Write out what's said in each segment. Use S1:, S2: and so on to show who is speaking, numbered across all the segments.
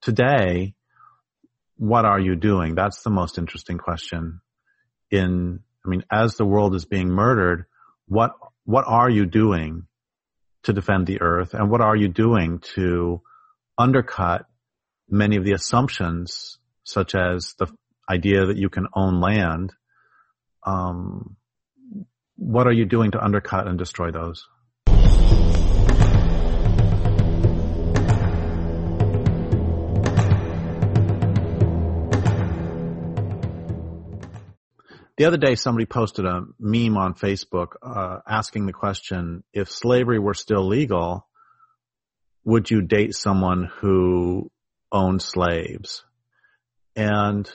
S1: today, what are you doing? That's the most interesting question. As the world is being murdered, what are you doing to defend the earth? And what are you doing to undercut many of the assumptions, such as the idea that you can own land? What are you doing to undercut and destroy those? The other day, somebody posted a meme on Facebook asking the question, if slavery were still legal, would you date someone who owned slaves? And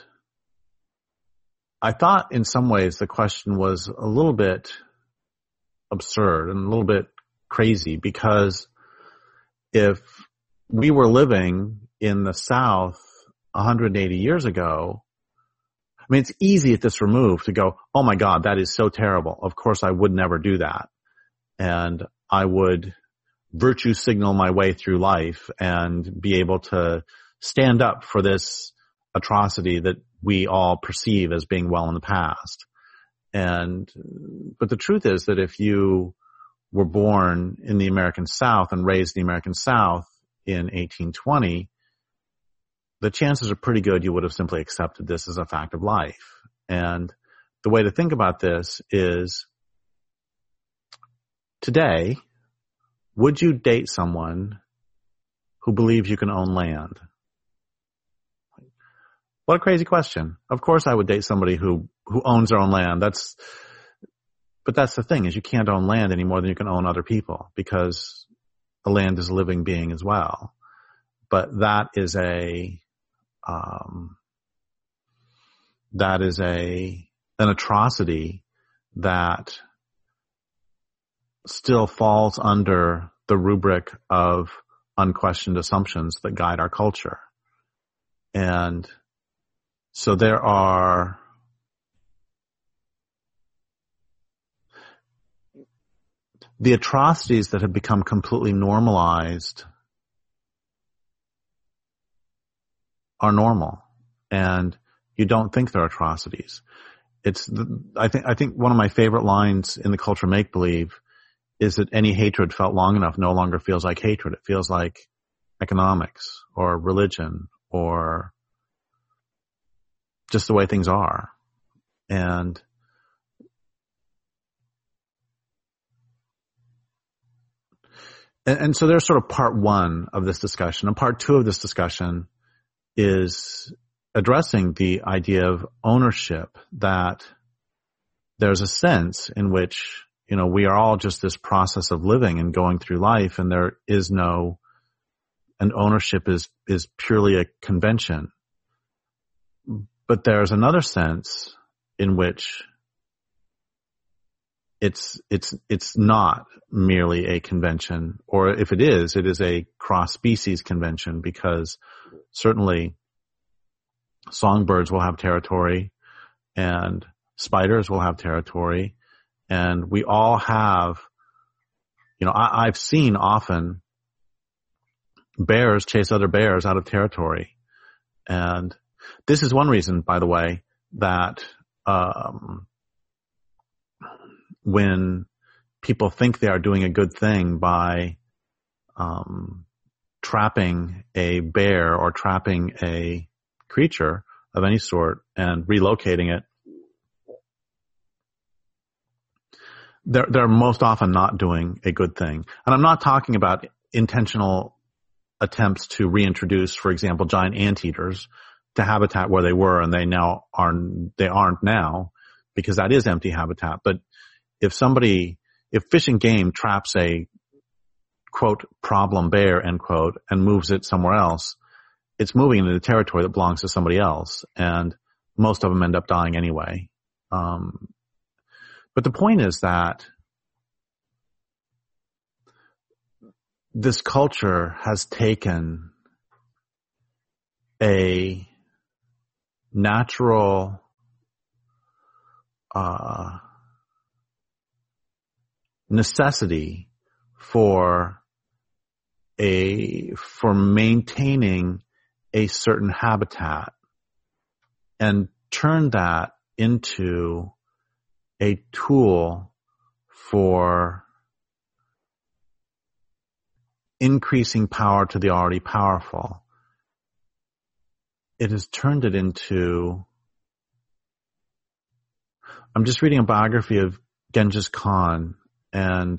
S1: I thought in some ways the question was a little bit absurd and a little bit crazy, because if we were living in the South 180 years ago, it's easy at this remove to go, oh my God, that is so terrible. Of course I would never do that. And I would virtue signal my way through life and be able to stand up for this atrocity that we all perceive as being well in the past. But the truth is that if you were born in the American South and raised in the American South in 1820, the chances are pretty good you would have simply accepted this as a fact of life. And the way to think about this is, today, would you date someone who believes you can own land? What a crazy question. Of course I would date somebody who owns their own land. But that's the thing, is you can't own land any more than you can own other people, because the land is a living being as well. But that is an atrocity that still falls under the rubric of unquestioned assumptions that guide our culture. And so there are the atrocities that have become completely normalized are normal, and you don't think they're atrocities. I think one of my favorite lines in the culture make-believe is that any hatred felt long enough no longer feels like hatred. It feels like economics or religion or just the way things are. And so there's sort of part one of this discussion. And part two of this discussion is addressing the idea of ownership, that there's a sense in which, we are all just this process of living and going through life, and there is and ownership is purely a convention. But there's another sense in which it's not merely a convention, or if it is a cross-species convention, because certainly songbirds will have territory and spiders will have territory, and we all have, I've seen often bears chase other bears out of territory. And this is one reason, by the way, that when people think they are doing a good thing by trapping a bear or trapping a creature of any sort and relocating it, they're most often not doing a good thing. And I'm not talking about intentional attempts to reintroduce, for example, giant anteaters to habitat where they were and they aren't now, because that is empty habitat. But if Fish and Game traps a, quote, problem bear, end quote, and moves it somewhere else, it's moving into the territory that belongs to somebody else, and most of them end up dying anyway. But the point is that this culture has taken a natural necessity for maintaining a certain habitat and turn that into a tool for increasing power to the already powerful. It has turned it into, I'm just reading a biography of Genghis Khan, and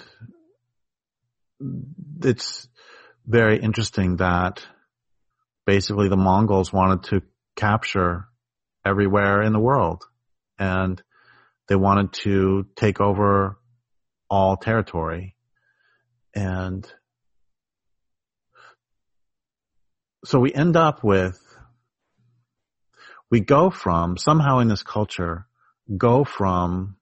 S1: it's very interesting that basically the Mongols wanted to capture everywhere in the world, and they wanted to take over all territory. And so we end up with, we go from, somehow in this culture, go from,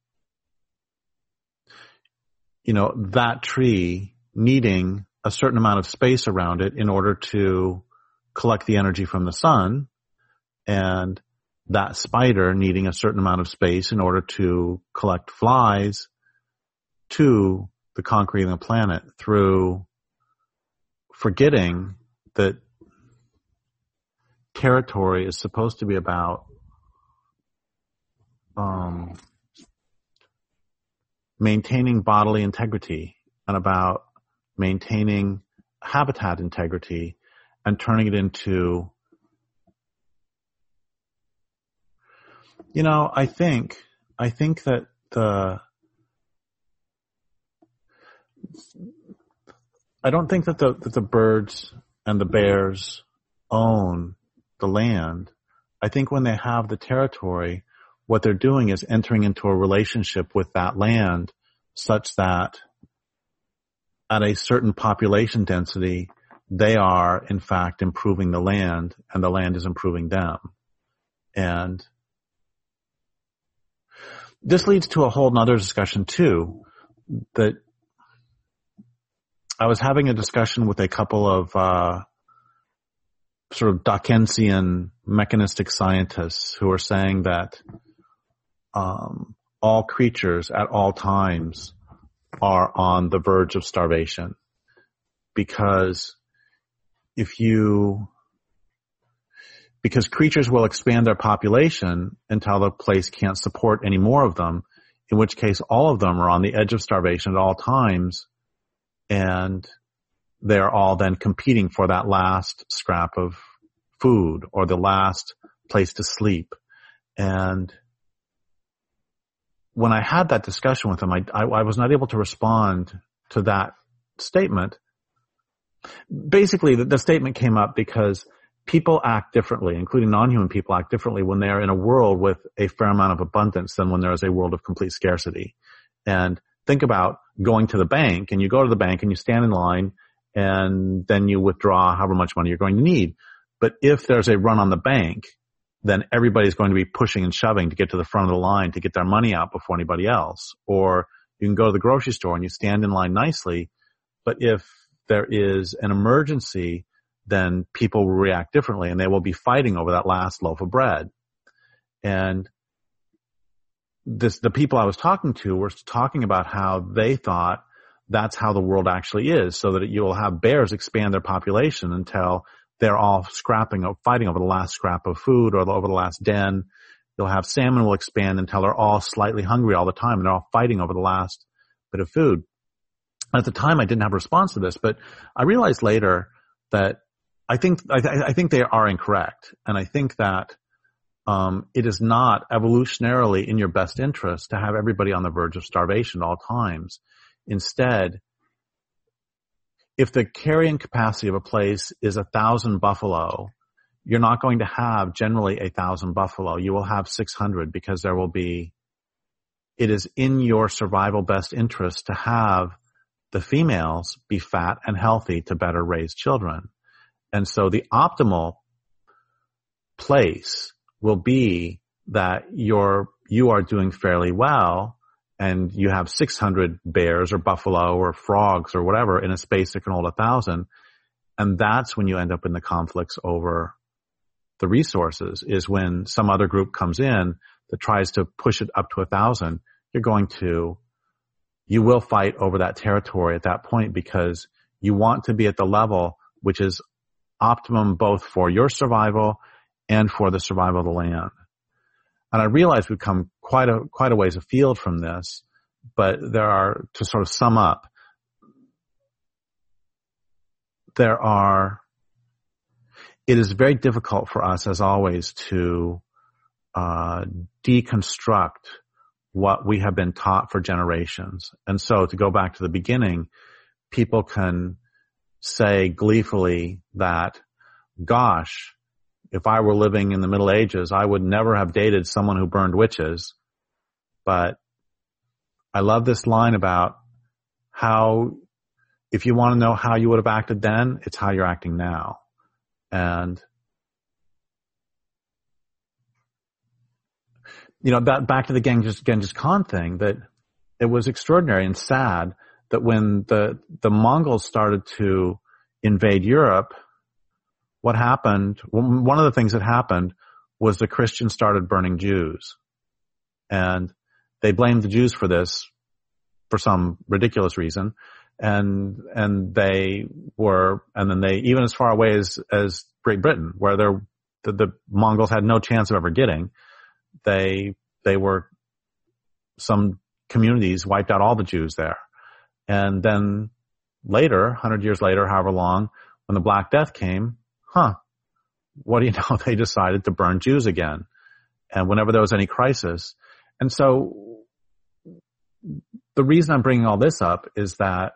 S1: that tree needing a certain amount of space around it in order to collect the energy from the sun, and that spider needing a certain amount of space in order to collect flies, to the concrete of the planet, through forgetting that territory is supposed to be about maintaining bodily integrity and about maintaining habitat integrity and turning it into, I think that I don't think that the birds and the bears own the land. I think when they have the territory, what they're doing is entering into a relationship with that land such that at a certain population density, they are in fact improving the land and the land is improving them. And this leads to a whole nother discussion too, that I was having a discussion with a couple of sort of Dawkinsian mechanistic scientists who are saying that all creatures at all times are on the verge of starvation, because creatures will expand their population until the place can't support any more of them, in which case all of them are on the edge of starvation at all times, and they're all then competing for that last scrap of food or the last place to sleep. And when I had that discussion with them, I was not able to respond to that statement. Basically, the statement came up because people act differently, including non-human people act differently when they're in a world with a fair amount of abundance than when there is a world of complete scarcity. And think about going to the bank, and you go to the bank and you stand in line and then you withdraw however much money you're going to need. But if there's a run on the bank, then everybody's going to be pushing and shoving to get to the front of the line to get their money out before anybody else. Or you can go to the grocery store and you stand in line nicely, but if there is an emergency, then people will react differently and they will be fighting over that last loaf of bread. And the people I was talking to were talking about how they thought that's how the world actually is, so that you'll have bears expand their population until they're all fighting over the last scrap of food or over the last den. You'll have salmon will expand until they're all slightly hungry all the time and they're all fighting over the last bit of food. At the time, I didn't have a response to this, but I realized later that I think they are incorrect. And I think that it is not evolutionarily in your best interest to have everybody on the verge of starvation at all times. Instead, if the carrying capacity of a place is 1,000 buffalo, you're not going to have generally 1,000 buffalo. You will have 600 because it is in your survival best interest to have the females be fat and healthy to better raise children. And so the optimal place will be that you are doing fairly well and you have 600 bears or buffalo or frogs or whatever in a space that can hold 1,000. And that's when you end up in the conflicts over the resources, is when some other group comes in that tries to push it up to 1,000. You will fight over that territory at that point because you want to be at the level which is optimum both for your survival and for the survival of the land. And I realize we've come quite a ways afield from this, but to sort of sum up, it is very difficult for us, as always, to deconstruct what we have been taught for generations. And so to go back to the beginning, people can say gleefully that, gosh, if I were living in the Middle Ages, I would never have dated someone who burned witches. But I love this line about how, if you want to know how you would have acted then, it's how you're acting now. And, that back to the Genghis Khan thing, that it was extraordinary and sad that when the Mongols started to invade Europe, what happened, one of the things that happened was the Christians started burning Jews. And they blamed the Jews for this for some ridiculous reason. And they even as far away as Great Britain, where the Mongols had no chance of ever getting, they were, some communities wiped out all the Jews there. And then later, 100 years later, however long, when the Black Death came, what do you know? They decided to burn Jews again. And whenever there was any crisis. And so the reason I'm bringing all this up is that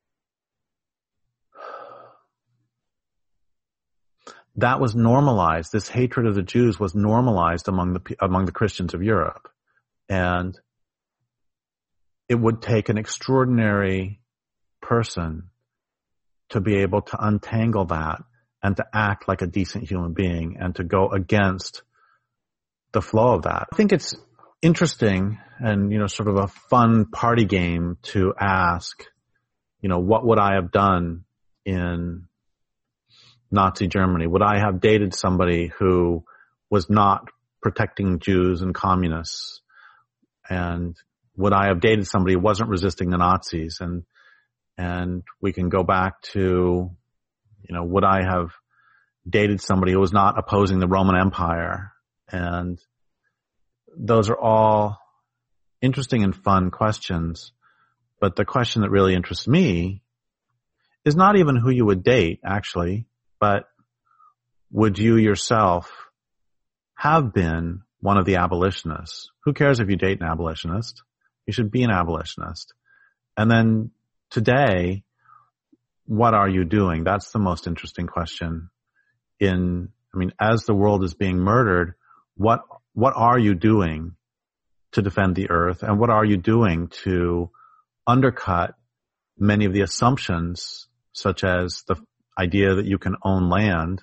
S1: that was normalized. This hatred of the Jews was normalized among the Christians of Europe. And it would take an extraordinary person to be able to untangle that and to act like a decent human being and to go against the flow of that. I think it's interesting and, sort of a fun party game to ask, what would I have done in Nazi Germany? Would I have dated somebody who was not protecting Jews and communists? And would I have dated somebody who wasn't resisting the Nazis? And we can go back to, would I have dated somebody who was not opposing the Roman Empire? And those are all interesting and fun questions. But the question that really interests me is not even who you would date, actually, but would you yourself have been one of the abolitionists? Who cares if you date an abolitionist? You should be an abolitionist. And then today, what are you doing? That's the most interesting question. As the world is being murdered, what are you doing to defend the earth? And what are you doing to undercut many of the assumptions, such as the idea that you can own land?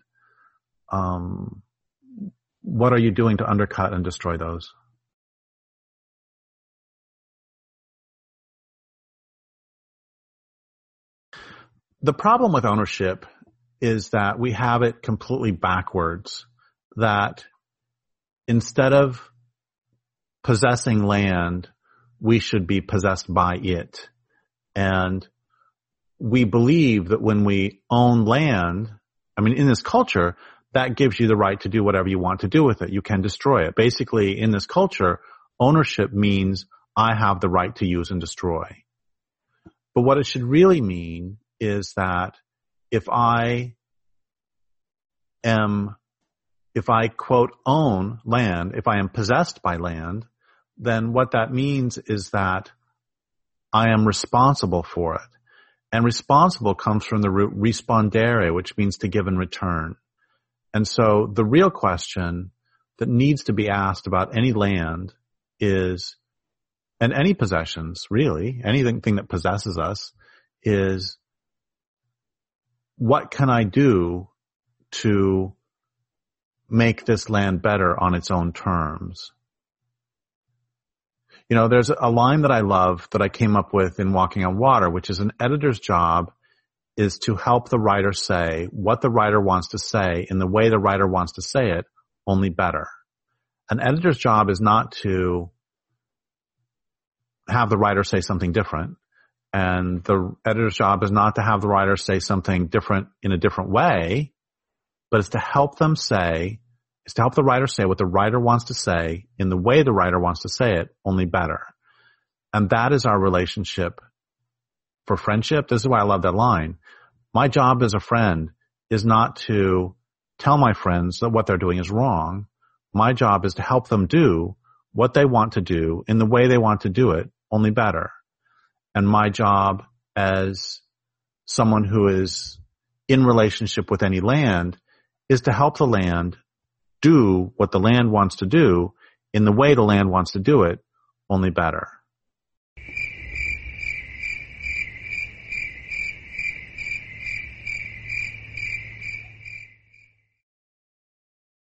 S1: What are you doing to undercut and destroy those? The problem with ownership is that we have it completely backwards, that instead of possessing land, we should be possessed by it. And we believe that when we own land, in this culture, that gives you the right to do whatever you want to do with it. You can destroy it. Basically, in this culture, ownership means I have the right to use and destroy. But what it should really mean is that if I quote own land, if I am possessed by land, then what that means is that I am responsible for it. And responsible comes from the root respondere, which means to give in return. And so the real question that needs to be asked about any land is, and any possessions, really, anything that possesses us, is what can I do to make this land better on its own terms? There's a line that I love that I came up with in Walking on Water, which is an editor's job is to help the writer say what the writer wants to say in the way the writer wants to say it, only better. An editor's job is not to have the writer say something different. And the editor's job is not to have the writer say something different in a different way. but it's to help the writer say what the writer wants to say in the way the writer wants to say it, only better. And that is our relationship for friendship. This is why I love that line. My job as a friend is not to tell my friends that what they're doing is wrong. My job is to help them do what they want to do in the way they want to do it, only better. And my job as someone who is in relationship with any land is to help the land do what the land wants to do in the way the land wants to do it, only better.